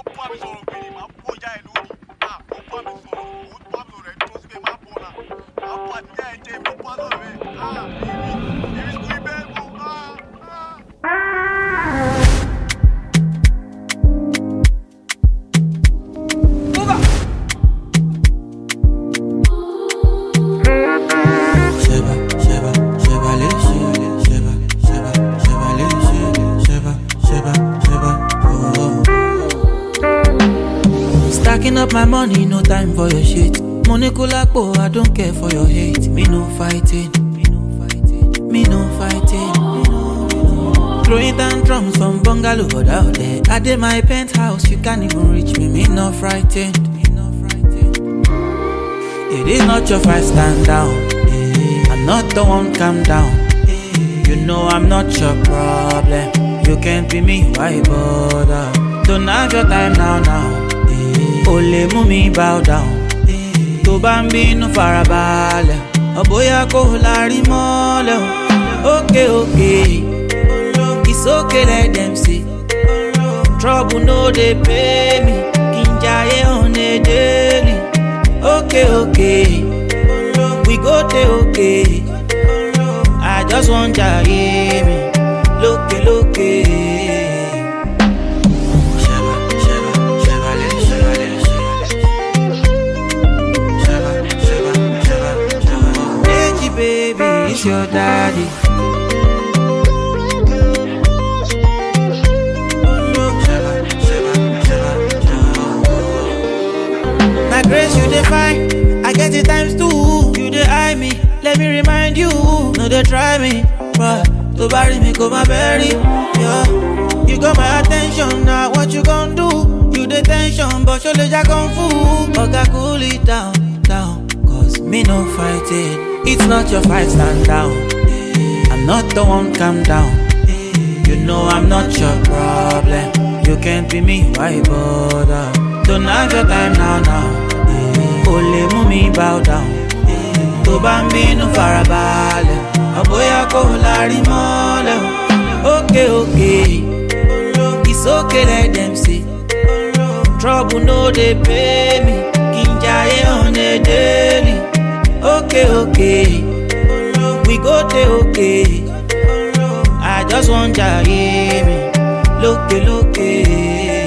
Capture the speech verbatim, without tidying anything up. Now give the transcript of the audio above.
Up my money, no time for your shit. Money kulapo, I don't care for your hate. Me no fighting, me no fighting, me no fighting. Me no, me no. Throwing down drums from bungalow out there. I did my penthouse, you can't even reach me. Me no frightened, me no frightened. It is not your fight, stand down. I'm not the one, calm down. You know I'm not your problem. You can't be me, why bother? Don't have your time now, now. Ole mú mi bow down. Tó bá ń bínú farabalẹ̀, ọ̀bọ̀yà kò lárí mọ́lẹ̀. Okay, okay, it's okay, let them see. Trouble no dey pay me, kí n jayé on a daily. Okay, okay, we go dey okay. I just want jayé mi, lókè lókè. Baby, it's your daddy. My grace, you define. I get it times two. You dey eye me. Let me remind you. No, they try me, but to bury me, come my berry. Yeah, you got my attention. Now, what you gon' do? You the tension, but you let ya kung fu. Okay, cool it down, down. Cause me no fighting. It's not your fight, stand down. I'm not the one, calm down. You know I'm not your problem. You can't be me, why bother? Don't have your time now, now. Ole mú mi bow down. Tó bá ń bínú farabalẹ̀, ọ̀bọ̀yà kò lárí mọ́lẹ̀. Okay, okay, it's okay, let them see. Trouble no dey pay me, kí n jayé on a daily. Okay, okay, we go dey okay. I just want jayé mi, lókè lókè.